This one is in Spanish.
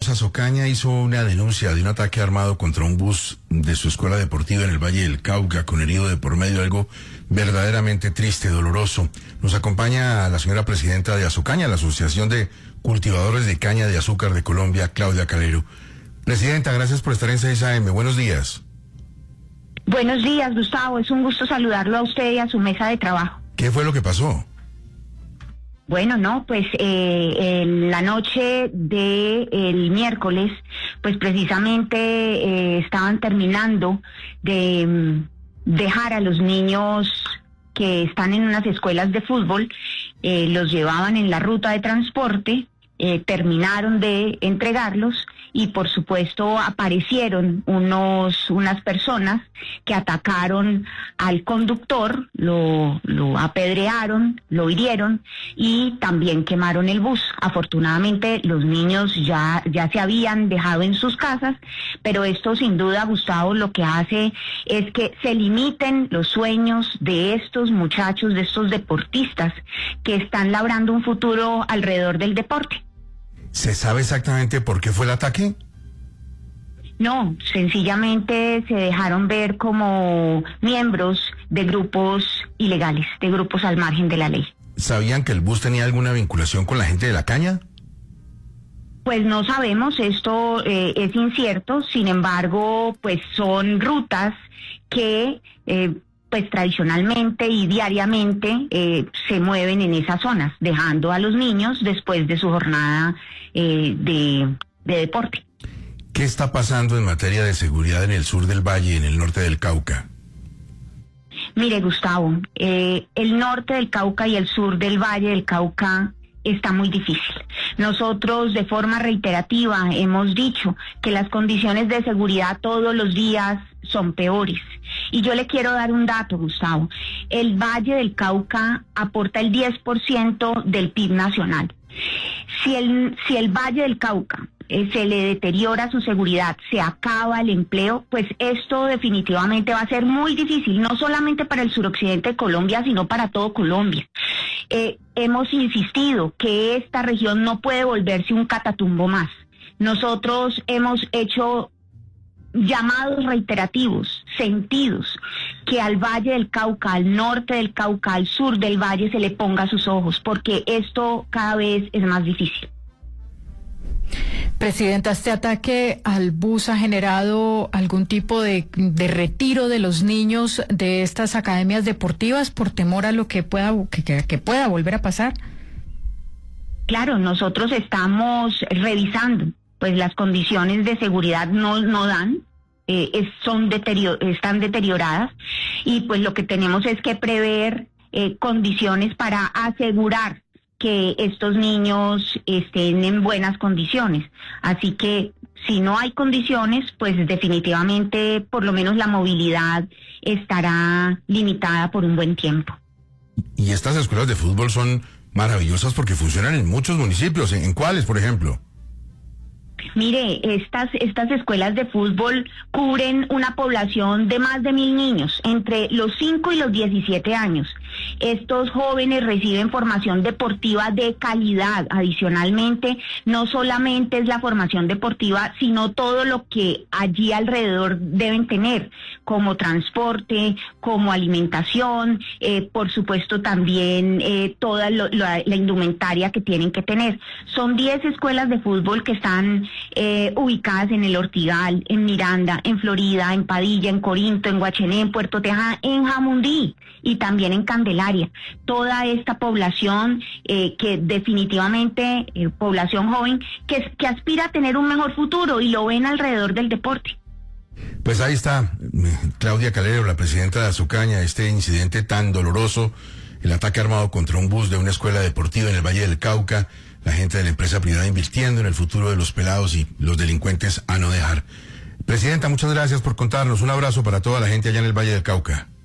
Rosa Ocaña hizo una denuncia de un ataque armado contra un bus de su escuela deportiva en el Valle del Cauca, con herido de por medio, algo verdaderamente triste, doloroso. Nos acompaña la señora presidenta de Azocaña, la Asociación de Cultivadores de Caña de Azúcar de Colombia, Claudia Calero. Presidenta, gracias por estar en 6am. Buenos días. Buenos días, Gustavo. Es un gusto saludarlo a usted y a su mesa de trabajo. ¿Qué fue lo que pasó? Bueno, no, pues en la noche del miércoles, pues precisamente estaban terminando de dejar a los niños que están en unas escuelas de fútbol, los llevaban en la ruta de transporte, terminaron de entregarlos y por supuesto aparecieron unas personas que atacaron al conductor, lo apedrearon, lo hirieron y también quemaron el bus. Afortunadamente los niños ya se habían dejado en sus casas, pero esto sin duda, Gustavo, lo que hace es que se limiten los sueños de estos muchachos, de estos deportistas que están labrando un futuro alrededor del deporte. ¿Se sabe exactamente por qué fue el ataque? No, sencillamente se dejaron ver como miembros de grupos ilegales, de grupos al margen de la ley. ¿Sabían que el bus tenía alguna vinculación con la gente de la caña? Pues no sabemos, esto es incierto, sin embargo, pues son rutas que pues tradicionalmente y diariamente se mueven en esas zonas, dejando a los niños después de su jornada de deporte. ¿Qué está pasando en materia de seguridad en el sur del valle y en el norte del Cauca? Mire, Gustavo, el norte del Cauca y el sur del valle del Cauca está muy difícil. Nosotros de forma reiterativa hemos dicho que las condiciones de seguridad todos los días son peores. Y yo le quiero dar un dato, Gustavo. El Valle del Cauca aporta el 10% del PIB nacional. Si el Valle del Cauca se le deteriora su seguridad, se acaba el empleo, pues esto definitivamente va a ser muy difícil, no solamente para el suroccidente de Colombia, sino para todo Colombia. Hemos insistido que esta región no puede volverse un Catatumbo más. Nosotros hemos hecho llamados reiterativos, sentidos, que al Valle del Cauca, al norte del Cauca, al sur del valle se le ponga sus ojos, porque esto cada vez es más difícil. Presidenta, ¿este ataque al bus ha generado algún tipo de retiro de los niños de estas academias deportivas por temor a lo que pueda volver a pasar? Claro, nosotros estamos revisando, pues las condiciones de seguridad no dan, están deterioradas y pues lo que tenemos es que prever condiciones para asegurar que estos niños estén en buenas condiciones. Así que si no hay condiciones, pues definitivamente por lo menos la movilidad estará limitada por un buen tiempo. Y estas escuelas de fútbol son maravillosas porque funcionan en muchos municipios. ¿En cuáles, por ejemplo? Mire, estas escuelas de fútbol cubren una población de más de 1.000 niños, entre los 5 y los 17 años. Estos jóvenes reciben formación deportiva de calidad. Adicionalmente, no solamente es la formación deportiva, sino todo lo que allí alrededor deben tener, como transporte, como alimentación, por supuesto también toda la indumentaria que tienen que tener. Son 10 escuelas de fútbol que están ubicadas en el Ortigal, en Miranda, en Florida, en Padilla, en Corinto, en Guachené, en Puerto Tejada, en Jamundí y también en Candelaria. Toda esta población que definitivamente, población joven, que aspira a tener un mejor futuro y lo ven alrededor del deporte. Pues ahí está, Claudia Calero, la presidenta de Azocaña, este incidente tan doloroso, el ataque armado contra un bus de una escuela deportiva en el Valle del Cauca, la gente de la empresa privada invirtiendo en el futuro de los pelados y los delincuentes a no dejar. Presidenta, muchas gracias por contarnos. Un abrazo para toda la gente allá en el Valle del Cauca.